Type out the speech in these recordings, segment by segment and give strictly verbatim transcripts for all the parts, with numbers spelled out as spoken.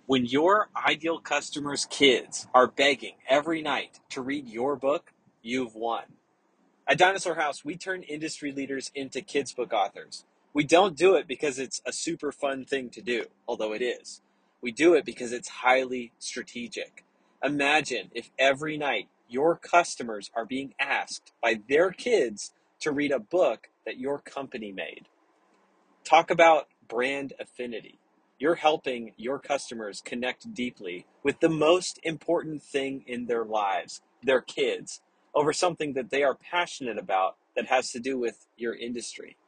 When your ideal customers' kids are begging every night to read your book, you've won. At Dinosaur House, we turn industry leaders into kids' book authors. We don't do it because it's a super fun thing to do, although it is. We do it because it's highly strategic. Imagine if every night your customers are being asked by their kids to read a book that your company made. Talk about brand affinity. You're helping your customers connect deeply with the most important thing in their lives, their kids, over something that they are passionate about that has to do with your industry.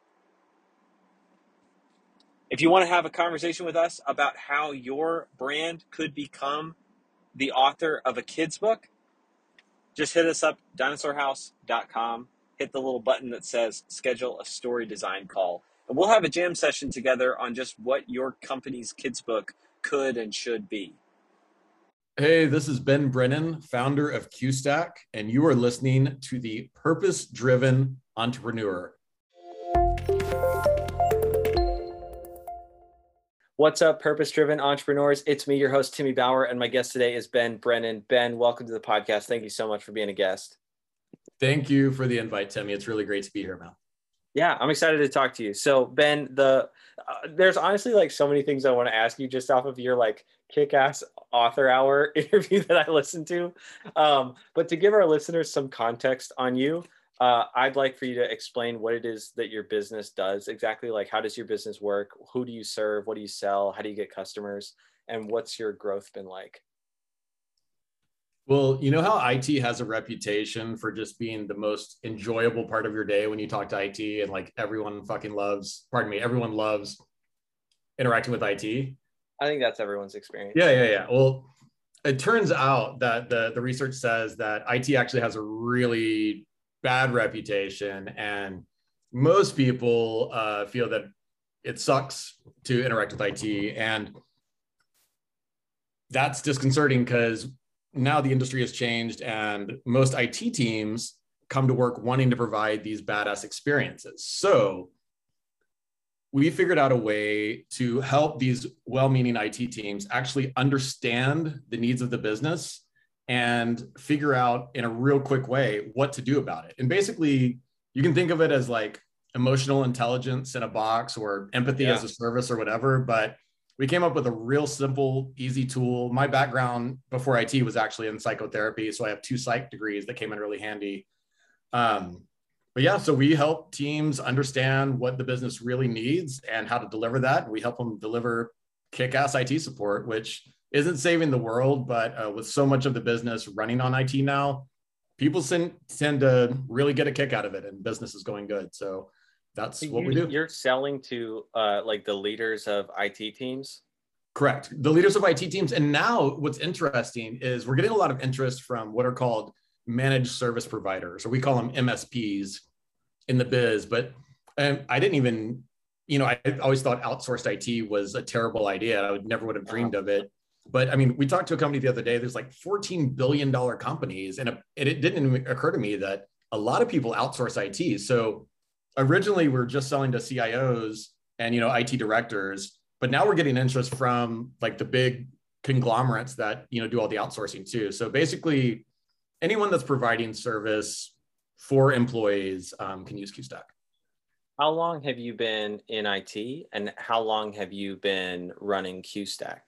If you want to have a conversation with us about how your brand could become the author of a kid's book, just hit us up, dinosaur house dot com. Hit the little button that says schedule a story design call. And we'll have a jam session together on just what your company's kids book could and should be. Hey, this is Ben Brennan, founder of QStack, and you are listening to the Purpose-Driven Entrepreneur. What's up, purpose-driven entrepreneurs? It's me, your host, Timmy Bauer, and my guest today is Ben Brennan. Ben, welcome to the podcast. Thank you so much for being a guest. Thank you for the invite, Timmy. It's really great to be here, man. Yeah, I'm excited to talk to you. So, Ben, the uh, there's honestly like so many things I want to ask you just off of your like kick-ass author hour interview that I listened to. Um, but to give our listeners some context on you, uh, I'd like for you to explain what it is that your business does exactly. Like, how does your business work? Who do you serve? What do you sell? How do you get customers? And what's your growth been like? Well, you know how I T has a reputation for just being the most enjoyable part of your day when you talk to I T, and like everyone fucking loves, pardon me, everyone loves interacting with I T. I think that's everyone's experience. Yeah, yeah, yeah. Well, it turns out that the, the research says that I T actually has a really bad reputation, and most people uh, feel that it sucks to interact with I T. And that's disconcerting because now the industry has changed, and most I T teams come to work wanting to provide these badass experiences. So we figured out a way to help these well-meaning I T teams actually understand the needs of the business and figure out in a real quick way what to do about it. And basically, you can think of it as like emotional intelligence in a box, or empathy yeah. as a service, or whatever. But we came up with a real simple, easy tool. My background before I T was actually in psychotherapy, so I have two psych degrees that came in really handy. Um, But yeah, so we help teams understand what the business really needs and how to deliver that. We help them deliver kick-ass I T support, which isn't saving the world, but uh, with so much of the business running on I T now, people tend, tend to really get a kick out of it, and business is going good. So that's so what you, we do. You're selling to uh, like the leaders of I T teams? Correct. The leaders of I T teams. And now what's interesting is we're getting a lot of interest from what are called managed service providers, or we call them M S Ps in the biz. But um, I didn't even, you know, I always thought outsourced I T was a terrible idea. I would never would have dreamed of it. But I mean, we talked to a company the other day, there's like fourteen billion dollars companies. And it didn't even occur to me that a lot of people outsource I T. So originally we we're just selling to C I Os and, you know, I T directors, but now we're getting interest from like the big conglomerates that, you know, do all the outsourcing too. So basically anyone that's providing service for employees um, can use QStack. How long have you been in I T, and how long have you been running QStack?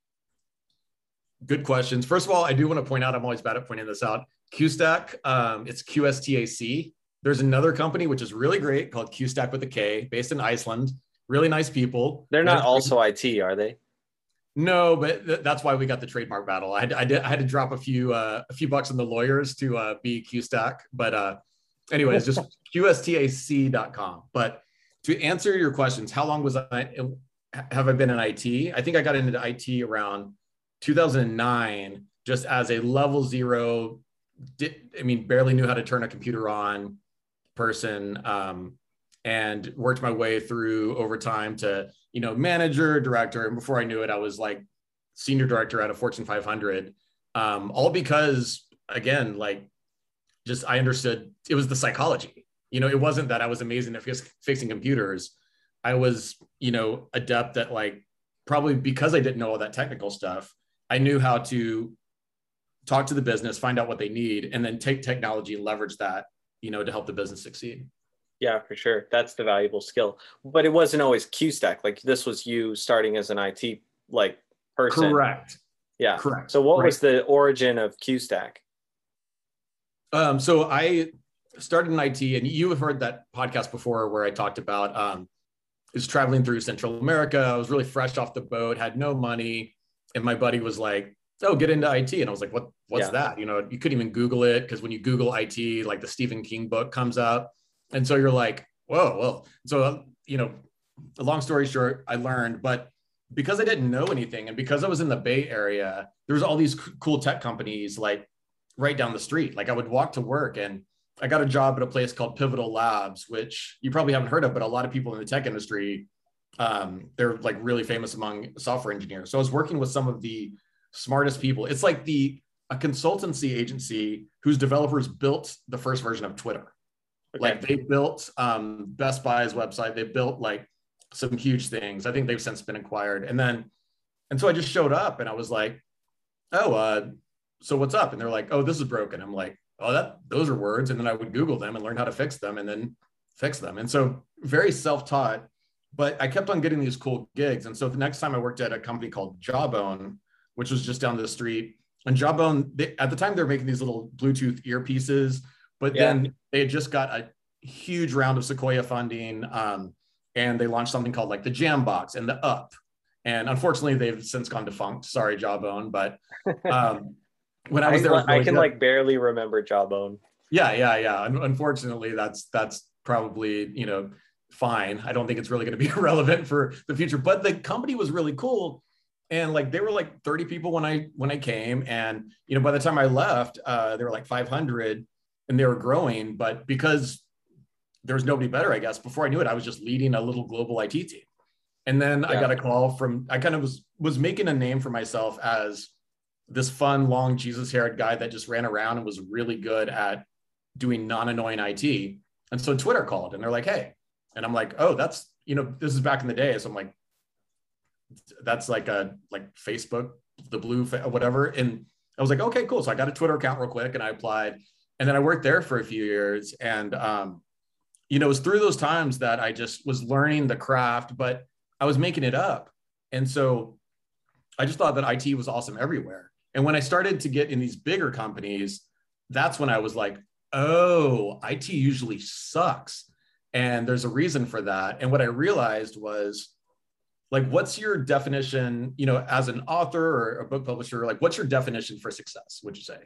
Good questions. First of all, I do want to point out, I'm always bad at pointing this out. QStack, um, it's Q S T A C. There's another company, which is really great, called QStack with a K, based in Iceland. Really nice people. They're not also I T, are they? No, but th- that's why we got the trademark battle. I had, I, did, I had to drop a few uh, a few bucks on the lawyers to uh, be QStack. But uh, anyways, just Q S T A C dot com. But to answer your questions, how long was I, have I been in I T? I think I got into I T around two thousand nine, just as a level zero, did, I mean, barely knew how to turn a computer on person, um, and worked my way through over time to, you know, manager, director. And before I knew it, I was like senior director at a Fortune five hundred, um, all because, again, like just I understood it was the psychology. You know, it wasn't that I was amazing at fixing computers. I was, you know, adept at like probably because I didn't know all that technical stuff, I knew how to talk to the business, find out what they need, and then take technology and leverage that, you know, to help the business succeed. Yeah, for sure. That's the valuable skill. But it wasn't always CueStack. Like this was you starting as an I T like person. Correct. Yeah. Correct. So what right. was the origin of CueStack? Um, so I started in I T, and you have heard that podcast before where I talked about um, is traveling through Central America. I was really fresh off the boat, had no money. And my buddy was like, oh, get into I T. And I was like, what, what's yeah. that? You know, you couldn't even Google it, because when you Google I T, like the Stephen King book comes up. And so you're like, whoa, well, so, you know, long story short, I learned, but because I didn't know anything, and because I was in the Bay Area, there was all these c- cool tech companies like right down the street. Like I would walk to work, and I got a job at a place called Pivotal Labs, which you probably haven't heard of, but a lot of people in the tech industry, um, they're like really famous among software engineers. So I was working with some of the smartest people. It's like the a consultancy agency whose developers built the first version of Twitter. Okay. Like they built um, Best Buy's website. They built like some huge things. I think they've since been acquired. And then, and so I just showed up, and I was like, oh, uh, so what's up? And they're like, oh, this is broken. I'm like, oh, that those are words. And then I would Google them and learn how to fix them, and then fix them. And so very self-taught, but I kept on getting these cool gigs. And so the next time I worked at a company called Jawbone, which was just down the street. And Jawbone, they, at the time, they're making these little Bluetooth earpieces, but yeah. then they had just got a huge round of Sequoia funding. Um, and they launched something called like the Jambox and the Up. And unfortunately, they've since gone defunct. Sorry, Jawbone. But um, when I was there, I, was really I can good. like barely remember Jawbone. Yeah, yeah, yeah. Unfortunately, that's that's probably, you know, fine. I don't think it's really going to be relevant for the future. But the company was really cool. And like they were like thirty people when I when I came, and you know by the time I left, uh, they were like five hundred, and they were growing. But because there was nobody better, I guess, before I knew it, I was just leading a little global I T team. And then yeah. I got a call from I kind of was was making a name for myself as this fun, long Jesus-haired guy that just ran around and was really good at doing non-annoying I T. And so Twitter called, and they're like, "Hey," and I'm like, "Oh, that's you know this is back in the day." So I'm like, that's like a like Facebook, the blue whatever. And I was like, okay, cool. So I got a Twitter account real quick, and I applied, and then I worked there for a few years. And um, you know, it was through those times that I just was learning the craft, but I was making it up. And so I just thought that I T was awesome everywhere. And when I started to get in these bigger companies, that's when I was like, oh, I T usually sucks. And there's a reason for that. And what I realized was, like, what's your definition, you know, as an author or a book publisher, like, what's your definition for success, would you say?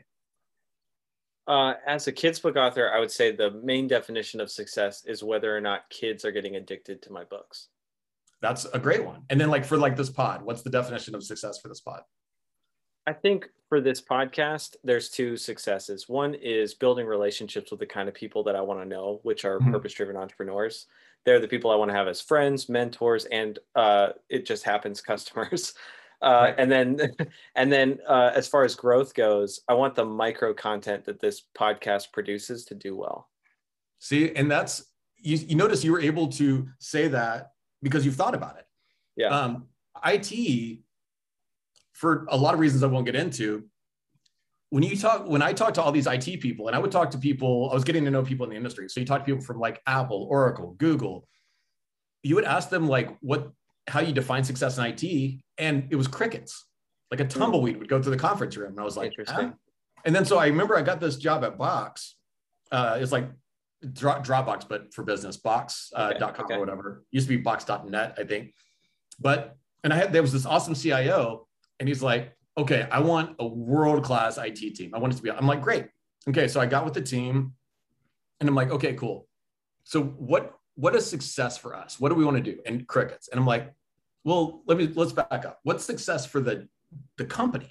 Uh, as a kids book author, I would say the main definition of success is whether or not kids are getting addicted to my books. That's a great one. And then like for like this pod, what's the definition of success for this pod? I think for this podcast, there's two successes. One is building relationships with the kind of people that I want to know, which are mm-hmm. purpose-driven entrepreneurs. They're the people I want to have as friends, mentors, and uh, it just happens customers. Uh, right. And then, and then uh, as far as growth goes, I want the micro content that this podcast produces to do well. See, and that's, you, you notice you were able to say that because you've thought about it. Yeah. Um, I T, for a lot of reasons I won't get into, when you talk, when I talk to all these I T people, and I would talk to people, I was getting to know people in the industry. So you talk to people from like Apple, Oracle, Google, you would ask them like what, how you define success in I T, and it was crickets. Like a tumbleweed would go through the conference room. And I was like, interesting. Ah. And then so I remember I got this job at Box. Uh, it's like Dropbox, but for business, box uh, okay, dot com okay. or whatever. It used to be box dot net, I think. But, and I had, there was this awesome C I O, and he's like, okay, I want a world-class I T team. I want it to be, I'm like, great. Okay, so I got with the team, and I'm like, okay, cool. So what, what is success for us? What do we want to do? And crickets. And I'm like, well, let me, let's back up. What's success for the, the company?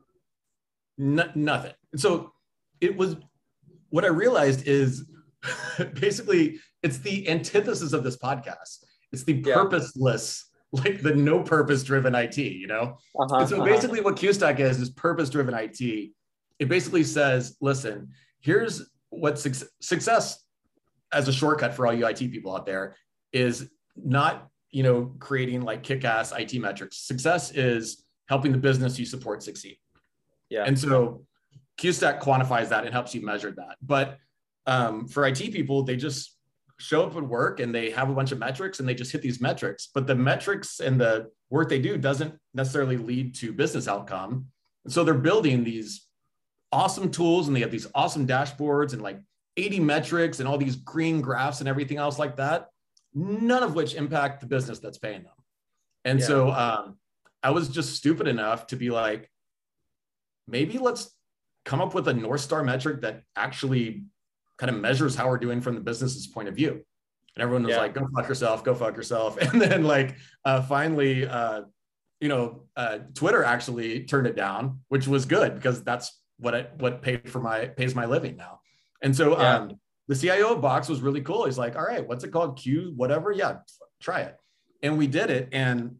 N- nothing. And so it was, what I realized is basically it's the antithesis of this podcast. It's the yeah. purposeless, like the no purpose driven I T, you know? Uh-huh, and so uh-huh. basically what CueStack is, is purpose driven I T. It basically says, listen, here's what su- success as a shortcut for all you I T people out there is not you know, creating like kick-ass I T metrics. Success is helping the business you support succeed. Yeah. And so CueStack quantifies that and helps you measure that. But um, for I T people, they just show up at work and they have a bunch of metrics and they just hit these metrics. But the metrics and the work they do doesn't necessarily lead to business outcome. And so they're building these awesome tools and they have these awesome dashboards and like eighty metrics and all these green graphs and everything else like that, none of which impact the business that's paying them. And yeah. so um, I was just stupid enough to be like, maybe let's come up with a North Star metric that actually kind of measures how we're doing from the business's point of view. And everyone was yeah. like, go fuck yourself, go fuck yourself. And then like, uh, finally, uh, you know, uh, Twitter actually turned it down, which was good because that's what I, what paid for my, pays my living now. And so yeah. um, the C I O of Box was really cool. He's like, all right, what's it called? Q, whatever. Yeah, try it. And we did it. And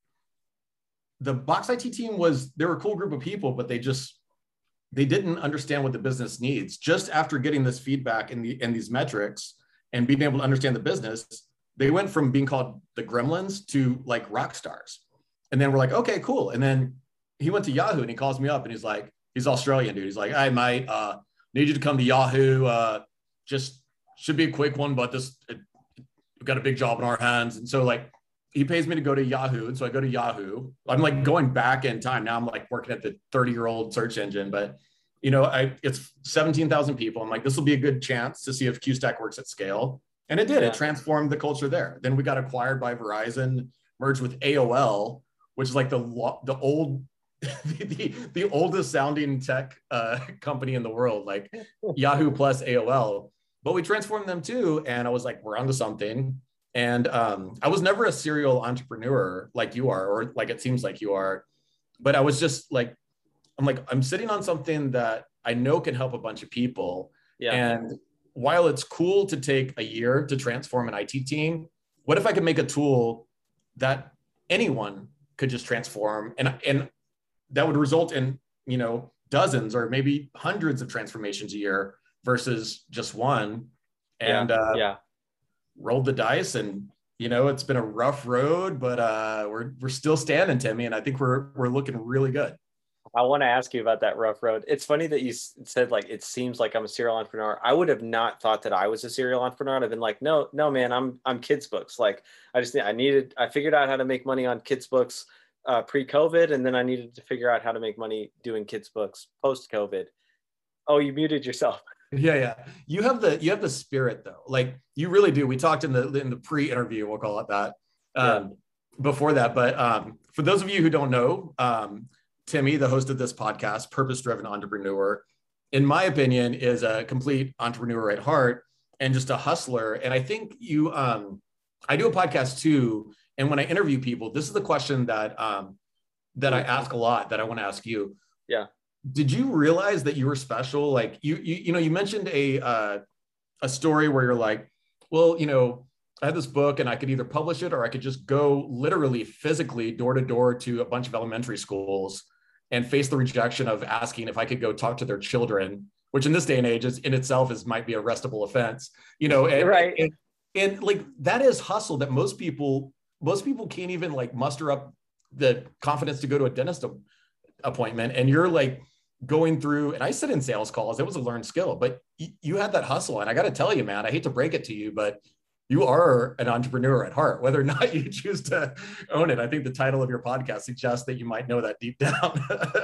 the Box I T team was, they were a cool group of people, but they just, they didn't understand what the business needs. Just after getting this feedback and the, and these metrics and being able to understand the business, they went from being called the Gremlins to like rock stars. And then we're like, okay, cool. And then he went to Yahoo and he calls me up and he's like, he's Australian dude. He's like, I might uh, need you to come to Yahoo. Uh, just should be a quick one, but this, it, we've got a big job in our hands. And so like, he pays me to go to Yahoo. And so I go to Yahoo. I'm like going back in time. Now I'm like working at the thirty year old search engine, but you know, I, it's seventeen thousand people. I'm like, this will be a good chance to see if CueStack works at scale. And it did, yeah. It transformed the culture there. Then we got acquired by Verizon, merged with A O L, which is like the, the old, the, the, the oldest sounding tech uh, company in the world, like Yahoo plus A O L. But we transformed them too. And I was like, we're onto something. And um, I was never a serial entrepreneur like you are, or like it seems like you are, but I was just like, I'm like, I'm sitting on something that I know can help a bunch of people. Yeah. And while it's cool to take a year to transform an I T team, what if I could make a tool that anyone could just transform and, and that would result in, you know, dozens or maybe hundreds of transformations a year versus just one. And, yeah. Uh, yeah. rolled the dice and, you know, it's been a rough road, but uh, we're, we're still standing, Timmy. And I think we're, we're looking really good. I want to ask you about that rough road. It's funny that you said, like, it seems like I'm a serial entrepreneur. I would have not thought that I was a serial entrepreneur. I'd have been like, no, no, man, I'm, I'm kids books. Like, I just, I needed, I figured out how to make money on kids books uh, pre-COVID. And then I needed to figure out how to make money doing kids books post-COVID. Oh, you muted yourself. Yeah, yeah. You have the you have the spirit though. Like you really do. We talked in the in the pre-interview, we'll call it that, um, yeah. before that. But um, for those of you who don't know, um, Timmy, the host of this podcast, Purpose-Driven Entrepreneur, in my opinion, is a complete entrepreneur at heart and just a hustler. And I think you, um, I do a podcast too. And when I interview people, this is the question that um, that I ask a lot that I want to ask you. Yeah. Did you realize that you were special? Like you, you, you know, you mentioned a, uh, a story where you're like, well, you know, I had this book and I could either publish it or I could just go literally physically door to door to a bunch of elementary schools and face the rejection of asking if I could go talk to their children, which in this day and age is in itself is might be a arrestable offense, you know, and, right. and, and like, that is hustle that most people, most people can't even like muster up the confidence to go to a dentist appointment. And you're like going through, and I sit in sales calls, it was a learned skill, but y- you had that hustle. And I got to tell you, man, I hate to break it to you, but you are an entrepreneur at heart, whether or not you choose to own it. I think the title of your podcast suggests that you might know that deep down.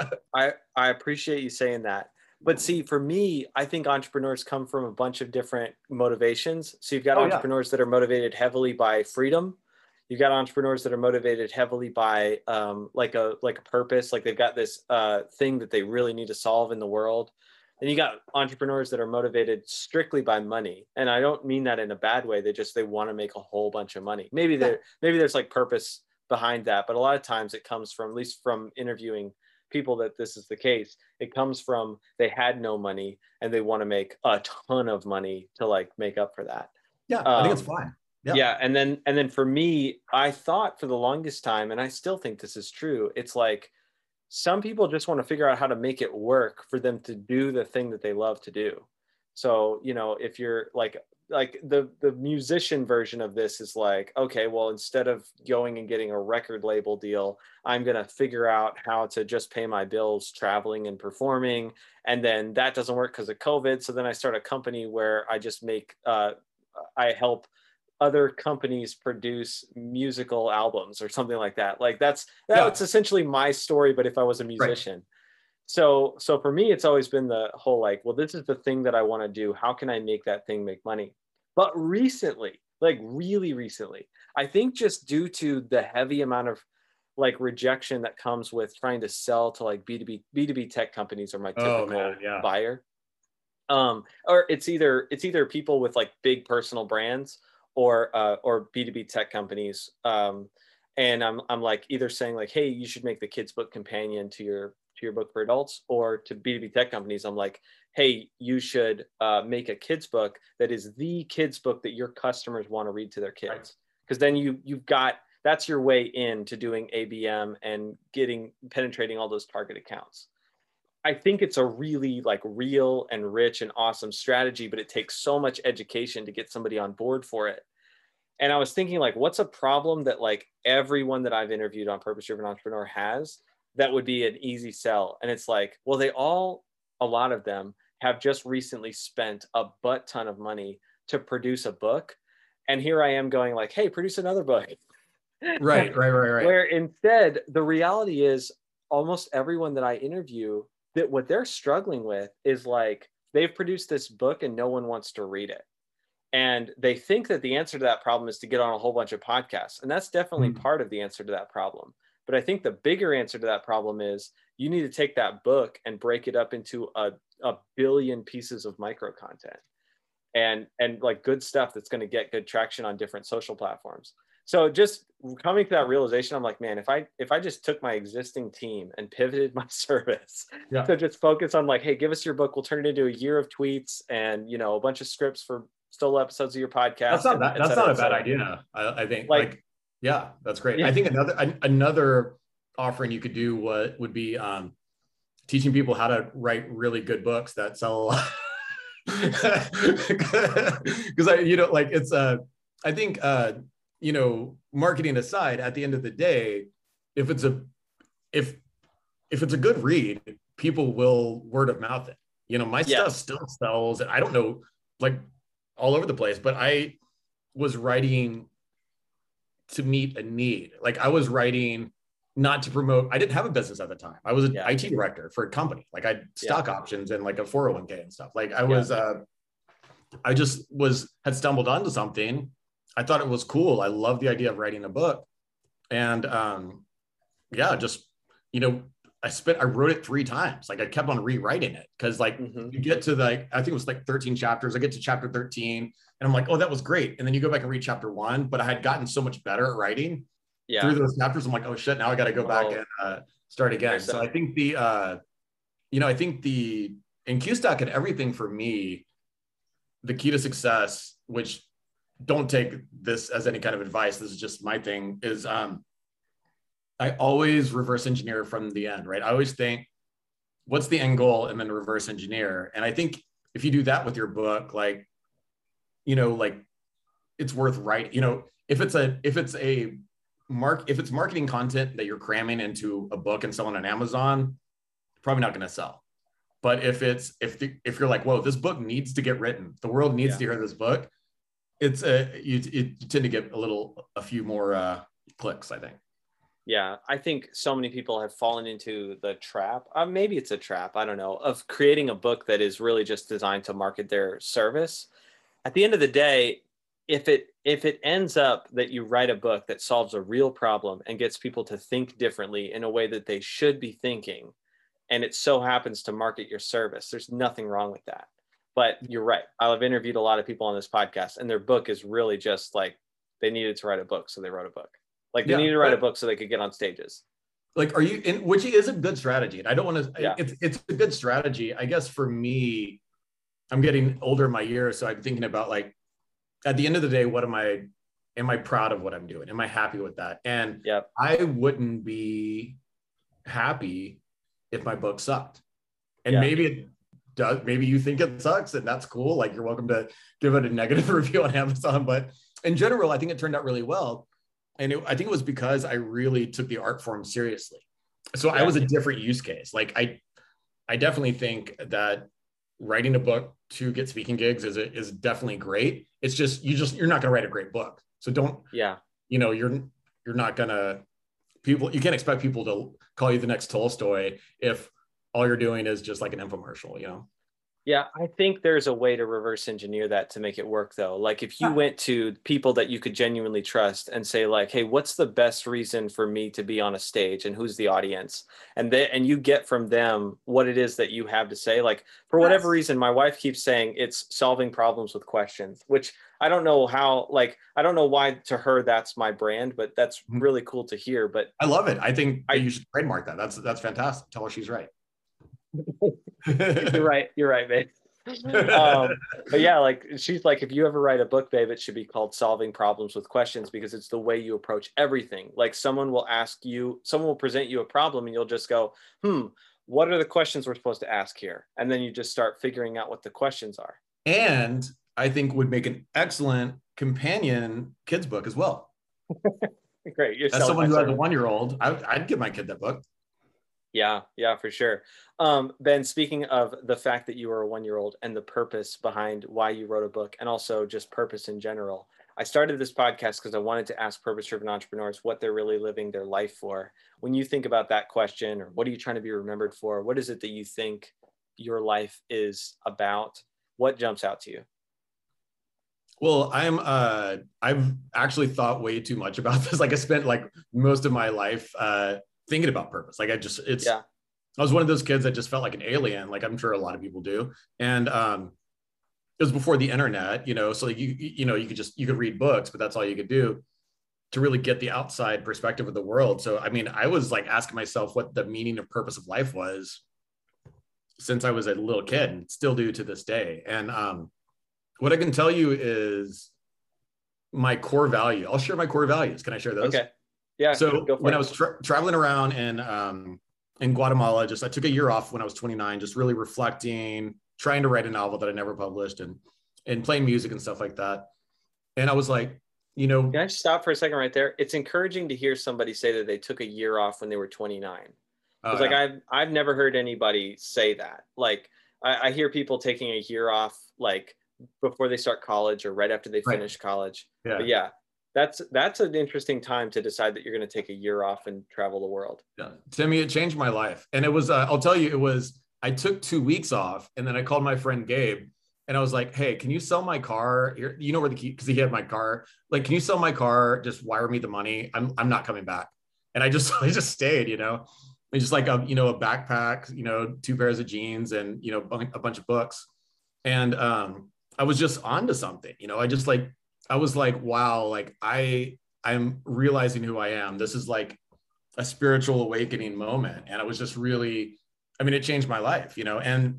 I, I appreciate you saying that. But see, for me, I think entrepreneurs come from a bunch of different motivations. So you've got oh, entrepreneurs yeah. that are motivated heavily by freedom. You've got entrepreneurs that are motivated heavily by um, like a like a purpose, like they've got this uh, thing that they really need to solve in the world. And you got entrepreneurs that are motivated strictly by money. And I don't mean that in a bad way. They just, they want to make a whole bunch of money. Maybe there, maybe there's like purpose behind that. But a lot of times it comes from, at least from interviewing people that this is the case, it comes from they had no money and they want to make a ton of money to like make up for that. Yeah, I think um, it's fine. Yeah. yeah. And then, and then for me, I thought for the longest time, and I still think this is true, it's like some people just want to figure out how to make it work for them to do the thing that they love to do. So, you know, if you're like, like the the musician version of this is like, okay, well, instead of going and getting a record label deal, I'm going to figure out how to just pay my bills traveling and performing. And then that doesn't work because of COVID. So then I start a company where I just make, uh, I help other companies produce musical albums or something like that. Like that's, that's yeah. essentially my story, but if I was a musician. Right. So, so for me, it's always been the whole like, well, this is the thing that I want to do. How can I make that thing make money? But recently, like really recently, I think just due to the heavy amount of like rejection that comes with trying to sell to like B two B, B two B tech companies are my typical oh, man, yeah. buyer. Um, or it's either, it's either people with like big personal brands or, uh, or B two B tech companies. Um, and I'm, I'm like either saying like, hey, you should make the kids book companion to your to your book for adults, or to B two B tech companies, I'm like, hey, you should uh, make a kids book that is the kids book that your customers want to read to their kids. Because then you, you've got, that's your way in to doing A B M and getting, penetrating all those target accounts. I think it's a really like real and rich and awesome strategy, but it takes so much education to get somebody on board for it. And I was thinking like, what's a problem that like everyone that I've interviewed on Purpose Driven Entrepreneur has that would be an easy sell? And it's like, well, they all, a lot of them have just recently spent a butt ton of money to produce a book. And here I am going like, hey, produce another book. Right, right, right, right. Where instead the reality is almost everyone that I interview, that what they're struggling with is like, they've produced this book and no one wants to read it. And they think that the answer to that problem is to get on a whole bunch of podcasts. And that's definitely mm. part of the answer to that problem. But I think the bigger answer to that problem is you need to take that book and break it up into a, a billion pieces of micro content and, and like good stuff that's going to get good traction on different social platforms. So just coming to that realization, I'm like, man, if I, if I just took my existing team and pivoted my service yeah. to just focus on like, hey, give us your book. We'll turn it into a year of tweets and, you know, a bunch of scripts for solo episodes of your podcast. That's not, bad, that's cetera, not a bad idea. I, I think like, like yeah, that's great. Yeah. I think another another offering you could do what would be um, teaching people how to write really good books that sell a lot. Because I, you know, like it's uh, I think uh, you know, marketing aside, at the end of the day, if it's a if if it's a good read, people will word of mouth it. You know, my yeah. stuff still sells, and I don't know, like all over the place. But I was writing to meet a need. Like I was writing not to promote, I didn't have a business at the time. I was an yeah. I T director for a company. Like I had stock yeah. options and like a four oh one k and stuff. Like I was, yeah. uh, I just was, had stumbled onto something. I thought it was cool. I love the idea of writing a book. And um, yeah, just, you know, I spent, I wrote it three times. Like I kept on rewriting it. Cause like mm-hmm. you get to like, I think it was like thirteen chapters. I get to chapter thirteen and I'm like, oh, that was great. And then you go back and read chapter one, but I had gotten so much better at writing yeah. through those chapters. I'm like, oh shit, now I got to go back oh. and uh, start again. So I think the, uh, you know, I think the, in QStack and everything for me, the key to success, which don't take this as any kind of advice, this is just my thing, is um, I always reverse engineer from the end, right? I always think, what's the end goal? And then reverse engineer. And I think if you do that with your book, like, you know, like it's worth writing, you know, if it's a, if it's a mark, if it's marketing content that you're cramming into a book and selling on Amazon, probably not going to sell. But if it's, if the, if you're like, whoa, this book needs to get written, the world needs yeah. to hear this book, it's a, you, you tend to get a little, a few more uh, clicks, I think. Yeah, I think so many people have fallen into the trap, uh, maybe it's a trap, I don't know, of creating a book that is really just designed to market their service. At the end of the day, if it if it ends up that you write a book that solves a real problem and gets people to think differently in a way that they should be thinking, and it so happens to market your service, there's nothing wrong with that. But you're right. I've interviewed a lot of people on this podcast, and their book is really just like they needed to write a book, so they wrote a book. Like they yeah, needed to write right. a book so they could get on stages. Like, are you in, which is a good strategy. And I don't want to, yeah. it's, it's a good strategy. I guess for me, I'm getting older in my years. So I'm thinking about like, at the end of the day, what am I, am I proud of what I'm doing? Am I happy with that? And yep. I wouldn't be happy if my book sucked. And yeah. maybe, it, does, maybe you think it sucks and that's cool. Like, you're welcome to give it a negative review on Amazon. But in general, I think it turned out really well. And it, I think it was because I really took the art form seriously. So yeah. I was a different use case. Like I, I definitely think that writing a book to get speaking gigs is, is definitely great. It's just, you just, you're not going to write a great book. So don't, yeah, you know, you're, you're not going to, people, you can't expect people to call you the next Tolstoy if all you're doing is just like an infomercial, you know? Yeah, I think there's a way to reverse engineer that to make it work though. Like if you went to people that you could genuinely trust and say like, hey, what's the best reason for me to be on a stage and who's the audience? And they, and you get from them what it is that you have to say. Like for whatever yes. reason, my wife keeps saying it's solving problems with questions, which I don't know how, like, I don't know why to her that's my brand, but that's really cool to hear. But I love it. I think I, you should trademark that. That's, that's fantastic. Tell her she's right. You're right. You're right, babe. um, but yeah, like she's like, if you ever write a book, babe, it should be called Solving Problems with Questions, because it's the way you approach everything. Like someone will ask you, someone will present you a problem and you'll just go, hmm, what are the questions we're supposed to ask here? And then you just start figuring out what the questions are. And I think would make an excellent companion kids book as well. Great. You're As someone who has a one-year-old, I, I'd give my kid that book. Yeah, yeah, for sure. Um, Ben, speaking of the fact that you were a one-year-old and the purpose behind why you wrote a book, and also just purpose in general, I started this podcast because I wanted to ask purpose-driven entrepreneurs what they're really living their life for. When you think about that question, or what are you trying to be remembered for? What is it that you think your life is about? What jumps out to you? Well, I'm, uh, I've actually thought way too much about this. Like I spent like most of my life, uh, thinking about purpose. Like I just, it's, yeah. I was one of those kids that just felt like an alien. Like I'm sure a lot of people do. And um, it was before the internet, you know, so like you, you know, you could just, you could read books, but that's all you could do to really get the outside perspective of the world. So, I mean, I was like asking myself what the meaning of purpose of life was since I was a little kid, and still do to this day. And um, what I can tell you is my core value. I'll share my core values. Can I share those? Okay. Yeah. So when it. I was tra- traveling around in um, in Guatemala, just I took a year off when I was twenty-nine, just really reflecting, trying to write a novel that I never published, and and playing music and stuff like that. And I was like, you know, can I just stop for a second right there? It's encouraging to hear somebody say that they took a year off when they were twenty-nine. Because oh, yeah. like I've I've never heard anybody say that. Like I, I hear people taking a year off like before they start college or right after they right. finish college. Yeah. But yeah. That's that's an interesting time to decide that you're going to take a year off and travel the world. Yeah, Timmy, it changed my life. And it was, uh, I'll tell you, it was, I took two weeks off and then I called my friend Gabe and I was like, hey, can you sell my car? You know where the key, because he had my car. Like, can you sell my car? Just wire me the money. I'm I'm not coming back. And I just, I just stayed, you know, and just like, a, you know, a backpack, you know, two pairs of jeans and, you know, a bunch of books. And um, I was just onto something, you know, I just like, I was like, wow, like I, I'm realizing who I am. This is like a spiritual awakening moment. And it was just really, I mean, it changed my life, you know, and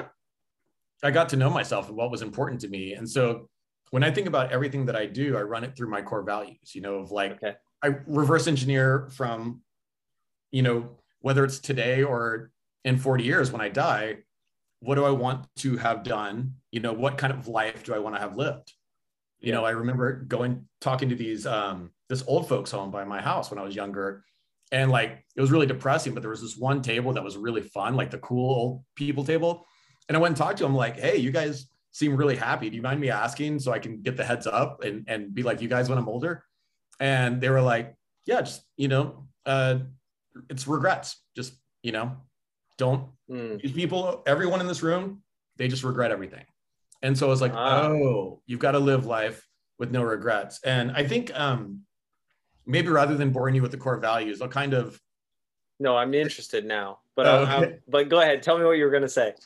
I got to know myself and what was important to me. And so when I think about everything that I do, I run it through my core values, you know, of like, okay. I reverse engineer from, you know, whether it's today or in forty years when I die, what do I want to have done? You know, what kind of life do I want to have lived? You know, I remember going, talking to these, um, this old folks home by my house when I was younger. And like, it was really depressing, but there was this one table that was really fun, like the cool old people table. And I went and talked to them like, hey, you guys seem really happy. Do you mind me asking so I can get the heads up and, and be like you guys when I'm older? And they were like, yeah, just, you know, uh, it's regrets. Just, you know, don't mm. these people, everyone in this room, they just regret everything. And so I was like, ah. oh, you've got to live life with no regrets. And I think um, maybe rather than boring you with the core values, I'll kind of. No, I'm interested now, but uh, okay. but go ahead. Tell me what you were going to say.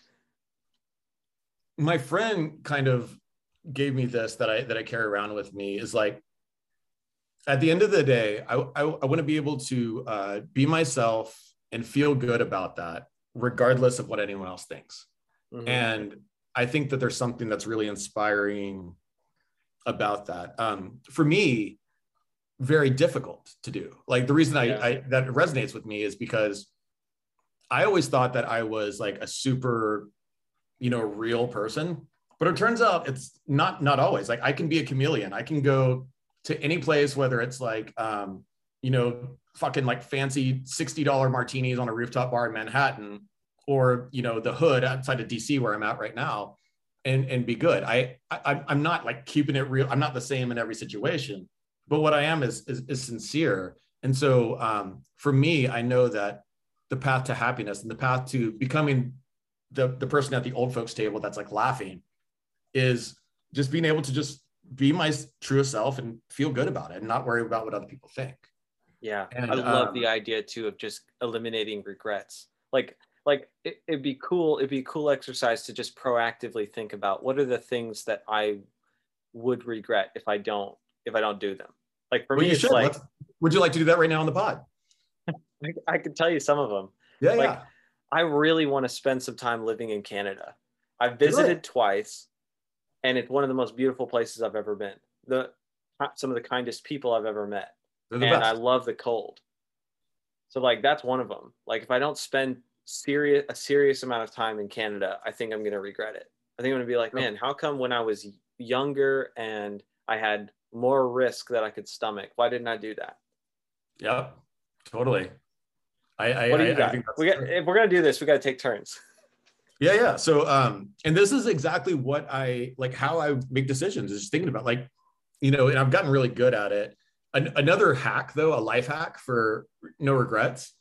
My friend kind of gave me this that I, that I carry around with me is like, at the end of the day, I, I, I want to be able to uh, be myself and feel good about that, regardless of what anyone else thinks. Mm-hmm. And I think that there's something that's really inspiring about that. Um, for me, very difficult to do. Like the reason I, yeah. I that resonates with me is because I always thought that I was like a super you know, real person. But it turns out it's not not always. Like I can be a chameleon. I can go to any place, whether it's like, um, you know, fucking like fancy sixty dollar martinis on a rooftop bar in Manhattan, or, you know, the hood outside of D C where I'm at right now, and, and be good. I, I, I'm not like keeping it real. I'm not the same in every situation, but what I am is, is, is sincere. And so um, for me, I know that the path to happiness and the path to becoming the, the person at the old folks table that's like laughing is just being able to just be my truest self and feel good about it and not worry about what other people think. Yeah. And, I love um, the idea too of just eliminating regrets. Like, like it, it'd be cool. It'd be a cool exercise to just proactively think about what are the things that I would regret if I don't, if I don't do them. Like for well, me, you it's should. like, Let's, would you like to do that right now on the pod? I, I could tell you some of them. Yeah, Like, yeah. I really want to spend some time living in Canada. I've Do visited it. twice, and it's one of the most beautiful places I've ever been. The some of the kindest people I've ever met, They're the and I best. love the cold. So like that's one of them. Like if I don't spend serious a serious amount of time in Canada, I think I'm gonna regret it. I think I'm gonna be like, man, how come when I was younger and I had more risk that I could stomach, why didn't I do that? Yep, totally. I, I, What do you I, got? I think that's We got true. if we're gonna do this, we got to take turns. Yeah, yeah. So, um, and this is exactly what I like, how I make decisions is just thinking about like, you know, and I've gotten really good at it. An- another hack though, a life hack for no regrets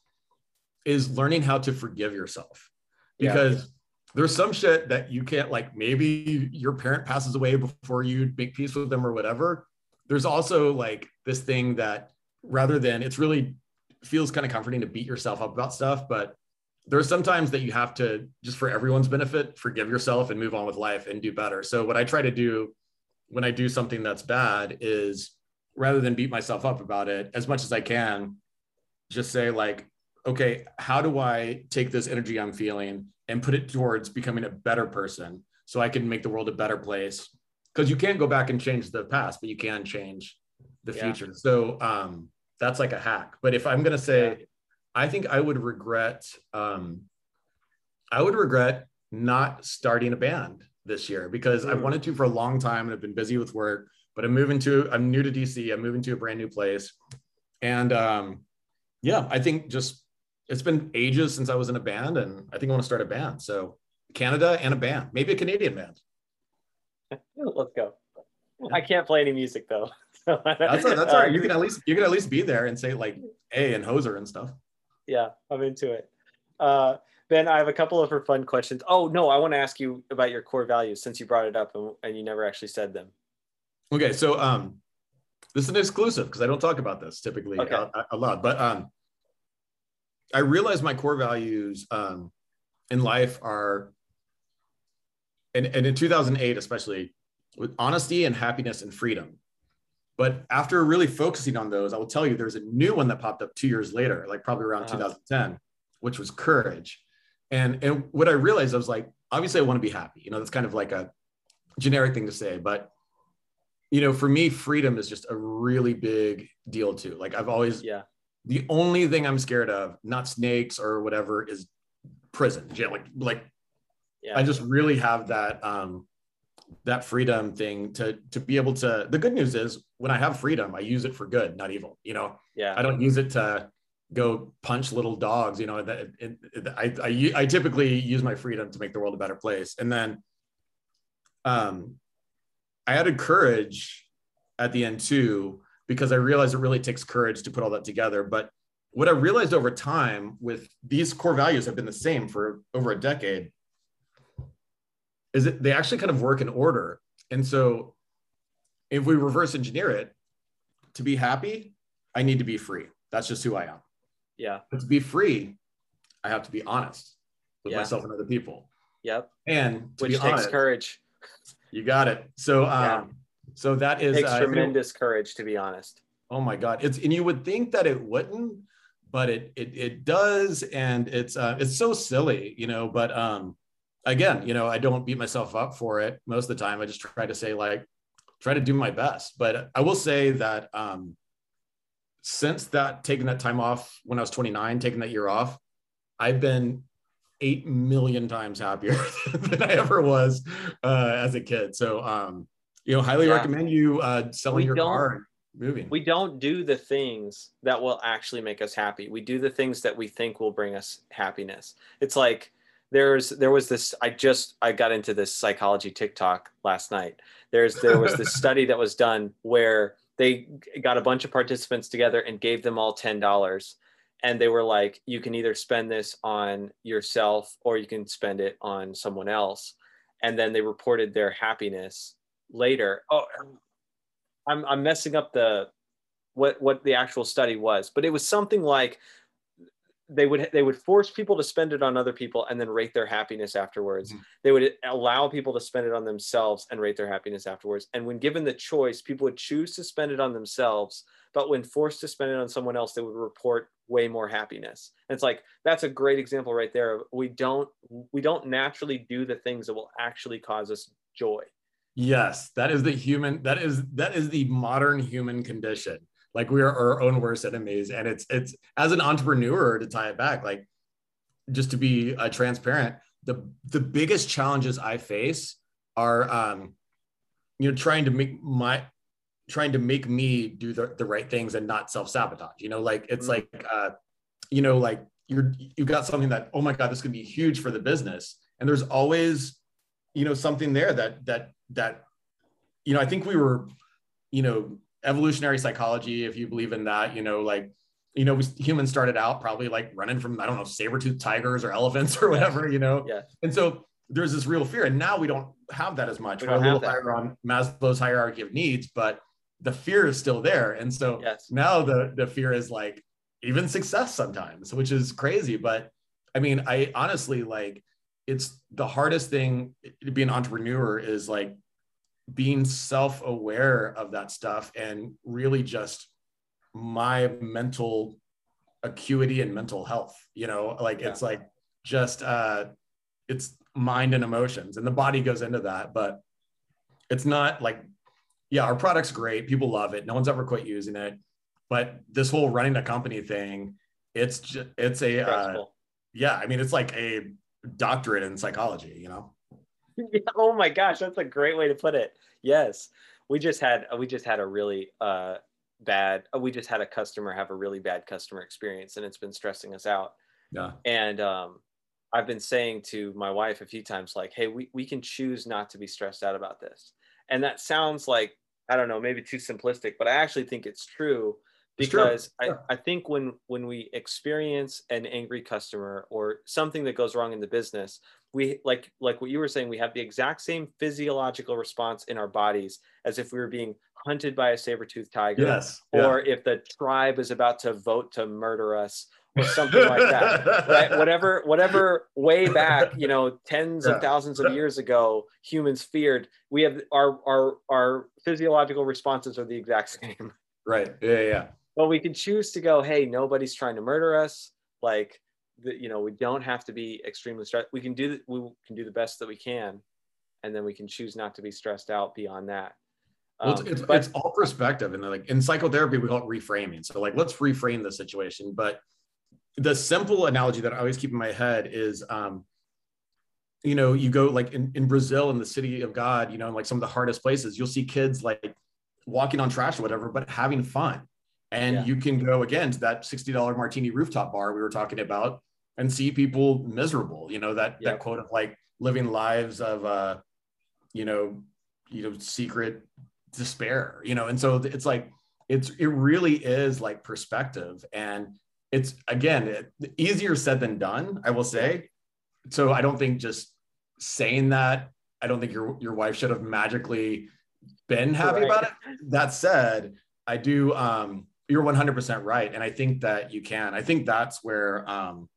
is learning how to forgive yourself, Yeah. because there's some shit that you can't, like maybe your parent passes away before you make peace with them or whatever. There's also like this thing that rather than it's really feels kind of comforting to beat yourself up about stuff, but there's sometimes that you have to, just for everyone's benefit, forgive yourself and move on with life and do better. So what I try to do when I do something that's bad is rather than beat myself up about it, as much as I can, just say like, okay, how do I take this energy I'm feeling and put it towards becoming a better person so I can make the world a better place? Because you can't go back and change the past, but you can change the Yeah. future. So um, that's like a hack. But if I'm going to say, Yeah. I think I would regret, um, I would regret not starting a band this year because Mm. I've wanted to for a long time and I've been busy with work, but I'm moving to, I'm new to D C, I'm moving to a brand new place. And um, yeah, I think just, it's been ages since I was in a band and I think I want to start a band. So Canada and a band, maybe a Canadian band. Let's go. I can't play any music though. So, That's, a, that's all right. You uh, can at least, you can at least be there and say like A and Hoser and stuff. Yeah, I'm into it. Uh, Ben, I have a couple of her fun questions. Oh, no, I want to ask you about your core values since you brought it up and, and you never actually said them. Okay, so um, this is an exclusive because I don't talk about this typically Okay. out, out loud, but um, I realize my core values um, in life are, and, and in two thousand eight especially, with honesty and happiness and freedom. But after really focusing on those, I will tell you there's a new one that popped up two years later, like probably around Uh-huh. two thousand ten, which was courage. And, and what I realized, I was like, obviously I want to be happy. You know, that's kind of like a generic thing to say, but you know, for me, freedom is just a really big deal too. Like I've always, Yeah. the only thing I'm scared of, not snakes or whatever, is prison, jail. Like, like Yeah. I just really have that, um, that freedom thing to, to be able to, the good news is when I have freedom, I use it for good, not evil. You know, Yeah. I don't use it to go punch little dogs, you know, that it, it, I, I, I typically use my freedom to make the world a better place. And then, um, I added courage at the end too, because I realized it really takes courage to put all that together. But what I realized over time with these core values have been the same for over a decade, is that they actually kind of work in order. And so if we reverse engineer it, to be happy, I need to be free. That's just who I am. Yeah. But to be free, I have to be honest with Yeah. myself and other people. Yep. And to Which be takes honest, courage. you got it. So, um, Yeah. so that It is takes uh, tremendous courage, to be honest. oh my God. It's, and you would think that it wouldn't, but it, it, it does. And it's, uh, it's so silly, you know, but, um, again, you know, I don't beat myself up for it most of the time. I just try to say like, try to do my best. But I will say that, um, since that, taking that time off when I was twenty-nine, taking that year off, I've been eight million times happier than I ever was uh, as a kid. So, um, you know, highly Yeah. recommend you uh, selling We your don't- car and moving. We don't do the things that will actually make us happy. We do the things that we think will bring us happiness. It's like there's there was this I just I got into this psychology TikTok last night. There's there was this study that was done where they got a bunch of participants together and gave them all ten dollars, and they were like, you can either spend this on yourself or you can spend it on someone else. And then they reported their happiness later. Oh, I'm I'm messing up the what what the actual study was, but it was something like they would they would force people to spend it on other people and then rate their happiness afterwards. Mm-hmm. They would allow people to spend it on themselves and rate their happiness afterwards. And when given the choice, people would choose to spend it on themselves, but when forced to spend it on someone else, they would report way more happiness. And it's like, that's a great example right there. We don't we don't naturally do the things that will actually cause us joy. Yes, that is the human, that is, that is the modern human condition. Like we are our own worst enemies. And it's, it's as an entrepreneur, to tie it back, like just to be uh, transparent, the, the biggest challenges I face are, um, you know, trying to make my, trying to make me do the, the right things and not self-sabotage, you know, like it's mm-hmm. like, uh, you know, like you're, you've got something that, oh my God, this could be huge for the business. And there's always, you know, something there that, that, that, you know, I think we were, you know, evolutionary psychology, if you believe in that, you know, like, you know, we, humans started out probably like running from, I don't know, saber-toothed tigers or elephants or whatever, you know? Yeah. And so there's this real fear. And now we don't have that as much. We We're a little higher on Maslow's hierarchy of needs, but the fear is still there. And so yes. now the, the fear is like even success sometimes, which is crazy. But I mean, I honestly, like, it's the hardest thing to be an entrepreneur is like being self-aware of that stuff and really just my mental acuity and mental health, you know, like yeah. it's like just, uh, it's mind and emotions, and the body goes into that, but it's not like, yeah, our product's great. People love it. No one's ever quit using it, but this whole running a company thing, it's just, it's a, uh, yeah, I mean, it's like a doctorate in psychology, you know? Oh my gosh, that's a great way to put it. Yes. We just had, we just had a really uh, bad, we just had a customer have a really bad customer experience, and it's been stressing us out. Yeah. And um, I've been saying to my wife a few times, like, hey, we, we can choose not to be stressed out about this. And that sounds like, I don't know, maybe too simplistic, but I actually think it's true, because I, I think when, when we experience an angry customer or something that goes wrong in the business, we like, like what you were saying, we have the exact same physiological response in our bodies as if we were being hunted by a saber-toothed tiger, yes, or yeah. if the tribe is about to vote to murder us or something like that, right? Whatever, whatever way back, you know, tens yeah. of thousands of years ago, humans feared, we have our, our, our physiological responses are the exact same. Right. Yeah. Yeah. But we can choose to go, hey, nobody's trying to murder us. Like, the, you know, we don't have to be extremely stressed. We can do, we can do the best that we can. And then we can choose not to be stressed out beyond that. Well, it's, it's, but, it's all perspective. And like in psychotherapy, we call it reframing. So like, let's reframe the situation. But the simple analogy that I always keep in my head is, um, you know, you go like in, in Brazil, in the city of God, you know, like some of the hardest places, you'll see kids like walking on trash or whatever, but having fun. And yeah. you can go again to that sixty dollar martini rooftop bar we were talking about and see people miserable, you know, that, yep. that quote of like living lives of, uh, you know, you know, secret despair, you know? And so it's like, it's, it really is like perspective. And it's, again, it, easier said than done, I will say. So I don't think just saying that, I don't think your, your wife should have magically been happy right. about it. That said, I do, um, you're one hundred percent right. And I think that you can, I think that's where, um,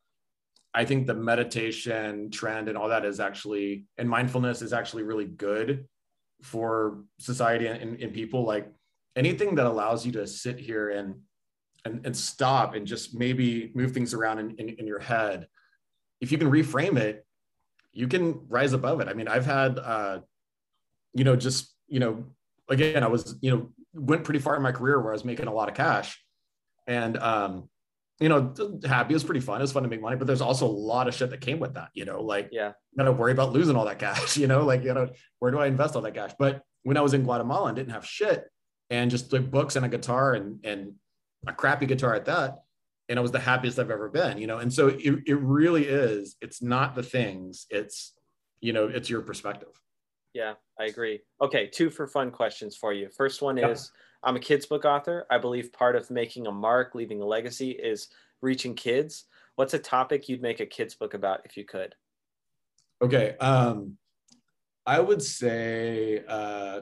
I think the meditation trend and all that is actually, and mindfulness is actually really good for society and, and people. Like anything that allows you to sit here and, and, and stop and just maybe move things around in, in, in your head. If you can reframe it, you can rise above it. I mean, I've had, uh, you know, just, you know, again, I was, you know, went pretty far in my career where I was making a lot of cash. And, um, you know, happy. It was pretty fun. It was fun to make money, but there's also a lot of shit that came with that, you know, like, Yeah. you gotta worry about losing all that cash, you know, like, you know, where do I invest all that cash? But when I was in Guatemala and didn't have shit and just like books and a guitar and, and a crappy guitar at that, and I was the happiest I've ever been, you know? And so it, it really is, it's not the things, it's, you know, it's your perspective. Yeah, I agree. Okay, two for fun questions for you. First one Yep. is, I'm a kids book author. I believe part of making a mark, leaving a legacy is reaching kids. What's a topic you'd make a kids book about if you could? Okay. Um, I would say, uh,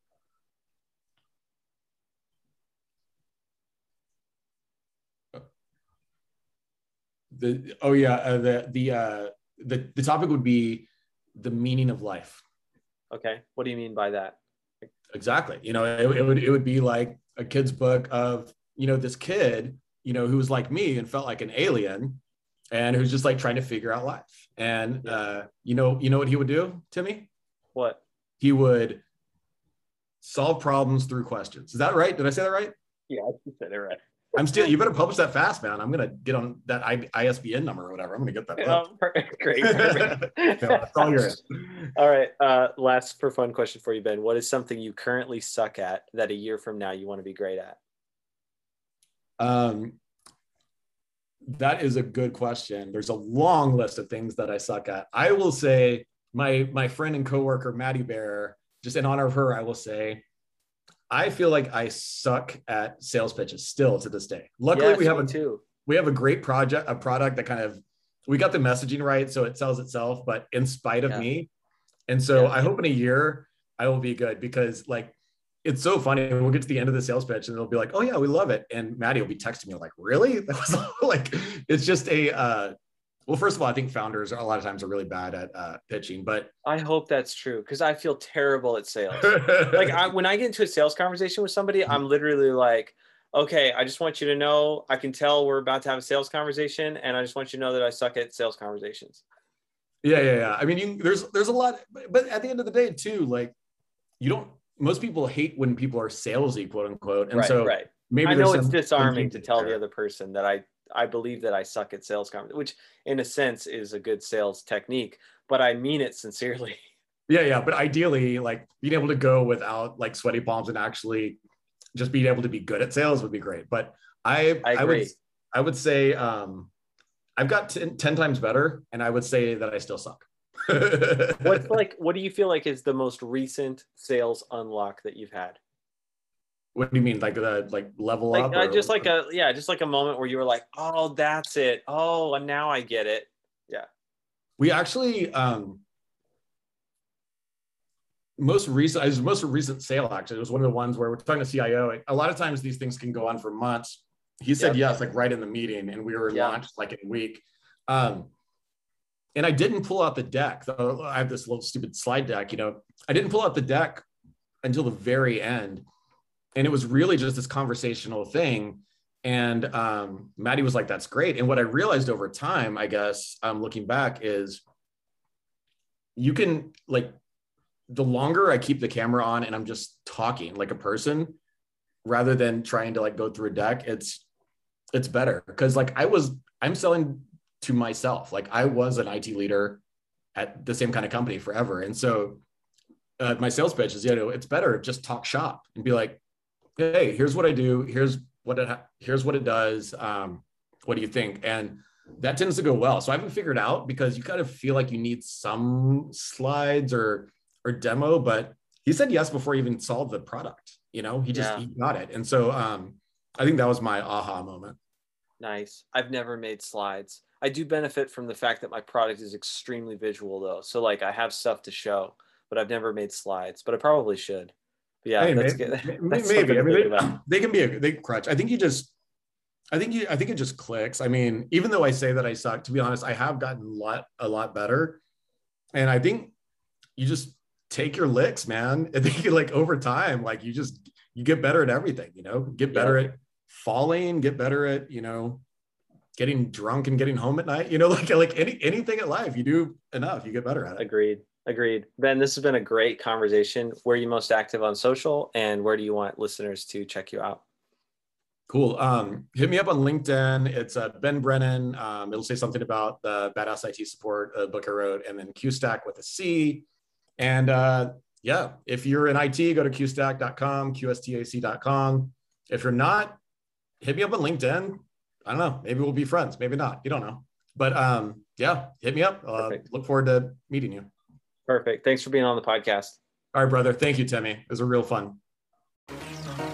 the, oh yeah, uh, the, the, uh, the, the topic would be the meaning of life. Okay, what do you mean by that? Exactly. You know, it, it would, it would be like a kid's book of, you know, this kid, you know, who was like me and felt like an alien and who's just like trying to figure out life. And, Yeah. uh, you know, you know what he would do, Timmy? What? He would solve problems through questions. Is that right? Did I say that right? Yeah, you said it right. I'm still, you better publish that fast, man. I'm going to get on that I S B N number or whatever. I'm going to get that book. Oh, perfect. Great. Perfect. No, that's all yours. All right. Uh, last for fun question for you, Ben. What is something you currently suck at that a year from now you want to be great at? Um, that is a good question. There's a long list of things that I suck at. I will say my my friend and coworker Maddie Bear, just in honor of her, I will say I feel like I suck at sales pitches still to this day. Luckily, Yes, we have me a too. we have a great project, a product that kind of we got the messaging right, so it sells itself, but in spite of Yeah. me. And so Yeah. I hope in a year I will be good because like it's so funny. We'll get to the end of the sales pitch and it'll be like, oh yeah, we love it. And Maddie will be texting me like, really? That was like, it's just a, uh, well, first of all, I think founders are a lot of times are really bad at uh, pitching, but I hope that's true because I feel terrible at sales. Like I, when I get into a sales conversation with somebody, I'm literally like, okay, I just want you to know, I can tell we're about to have a sales conversation and I just want you to know that I suck at sales conversations. yeah, yeah, yeah. I mean, you, there's, there's a lot, but at the end of the day too, like you don't, most people hate when people are salesy, quote unquote. And Right, so right. maybe I there's know it's some- disarming some to tell there. the other person that I, I believe that I suck at sales conversation, which in a sense is a good sales technique, but I mean it sincerely. Yeah, yeah. But ideally, like being able to go without like sweaty palms and actually just being able to be good at sales would be great. But I, I I would, agree. I would say um, I've got ten, ten times better, and I would say that I still suck. What's like, what do you feel like is the most recent sales unlock that you've had? What do you mean, like the like level Like up? uh, or- just like a yeah, just like a moment where you were like, oh, that's it. Oh, and now I get it. Yeah. We actually um, most recent, it was most recent sale actually. It was one of the ones where we're talking to C I O. A lot of times these things can go on for months. He said Yep. yes, like right in the meeting, and we were Yeah. launched like in a week. Um, and I didn't pull out the deck. So I have this little stupid slide deck, you know. I didn't pull out the deck until the very end. And it was really just this conversational thing. And um, Maddie was like, that's great. And what I realized over time, I guess, um, looking back is you can like, the longer I keep the camera on and I'm just talking like a person rather than trying to like go through a deck, it's, it's better. Cause like I was, I'm selling to myself. Like I was an I T leader at the same kind of company forever. And so uh, my sales pitch is, you know, it's better to just talk shop and be like, hey, here's what I do. Here's what it, here's what it does. Um, what do you think? And that tends to go well. So I haven't figured out because you kind of feel like you need some slides or, or demo, but he said yes before he even solved the product. You know, he just, Yeah. he got it. And so um, I think that was my aha moment. Nice. I've never made slides. I do benefit from the fact that my product is extremely visual though. So like I have stuff to show, but I've never made slides, but I probably should. But yeah, Hey, that's maybe, good. maybe, That's something to I mean, think they, about. they can be a they crutch. I think you just, I think you, I think it just clicks. I mean, even though I say that I suck, to be honest, I have gotten a lot, a lot better. And I think you just take your licks, man. I think like over time, like you just, you get better at everything, you know, get better Yeah. at falling, get better at, you know, getting drunk and getting home at night, you know, like, like any, anything in life, you do enough, you get better at it. Agreed. Agreed. Ben, this has been a great conversation. Where are you most active on social and where do you want listeners to check you out? Cool. Um, hit me up on LinkedIn. It's uh, Ben Brennan. Um, it'll say something about the Badass I T Support uh, book I wrote, and then Q Stack with a C. And uh, yeah, if you're in I T, go to Q stack dot com, Q S T A C dot com. If you're not, hit me up on LinkedIn. I don't know. Maybe we'll be friends. Maybe not. You don't know. But um, yeah, hit me up. Uh, look forward to meeting you. Perfect. Thanks for being on the podcast. All right, brother. Thank you, Timmy. It was a real fun.